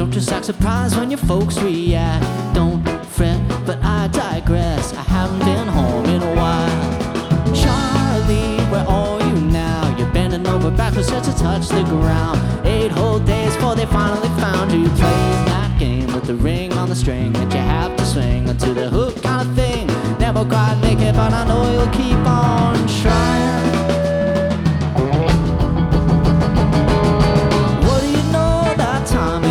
Don't just act surprised when your folks react. Don't fret, but I digress. I haven't been home in a while. Charlie, where are you now? You're bending over backwards just to touch the ground. 8 whole days before they finally found you playing that game with the ring on the string that you have to swing until the hook kind of thing. Never quite make it, but I know you'll keep on